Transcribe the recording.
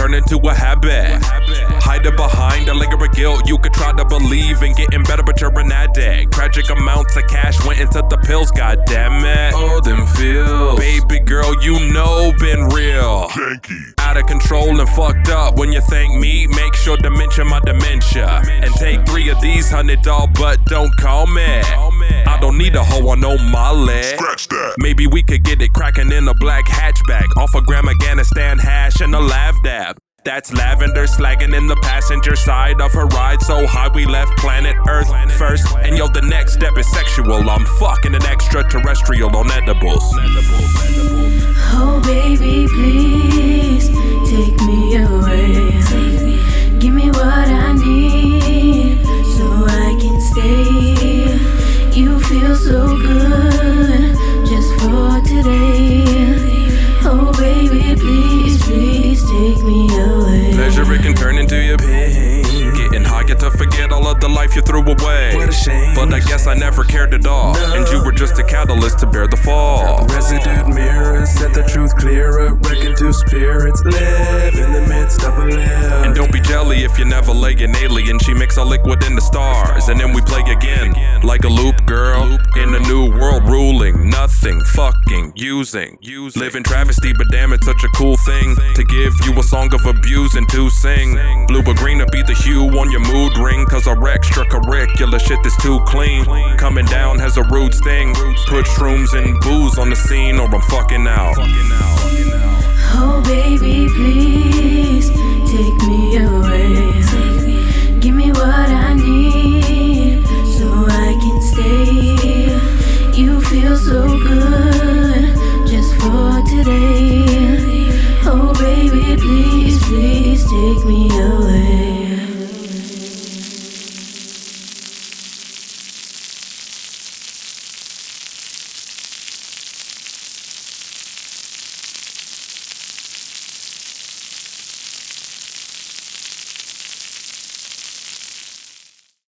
turn into a habit. Hiding behind a layer of guilt. You could try to believe in getting better, but you're an addict. Tragic amounts of cash went into the pills, goddammit. Oh, them feels. Baby girl, you know been real. Janky. Out of control and fucked up. When you thank me, make sure to mention my dementia. And take 3 of these $100, but don't call me. I don't need a hoe on my leg. Scratch that. Maybe we could get it cracking in a black hatchback. Off a Gram Afghanistan hash and a lav dab. That's lavender slagging in the passenger side of her ride. So high we left planet Earth first. And yo, the next step is sexual. I'm fucking an extraterrestrial on edibles. Oh baby, please take me away. Give me what I need so I can stay. You feel so good just for today. Oh baby, please, please take me away. Pleasure, it can turn into your pain. Getting high, get to forget all of the life you threw away. What a shame. But I guess I never cared at all. No. And you were just a catalyst to bear the fall. Resident mirrors set the truth clearer. Reckon two spirits live in the midst of a live. And don't be jelly if you never lay an alien. She mix a liquid in the stars, and then we play again. Like a loop girl in a new world, ruling nothing, fucking using. Living travesty, but damn, it's such a cool thing to give you a song of abuse and to sing. Blue or green to be the hue on your mood ring. Cause our extracurricular shit is too clean. Coming down has a rude sting. Put shrooms and booze on the scene or I'm fucking out. Oh baby, please take me away. Give me what I need so I can stay. You feel so good just for today. Oh baby, please, please take me away.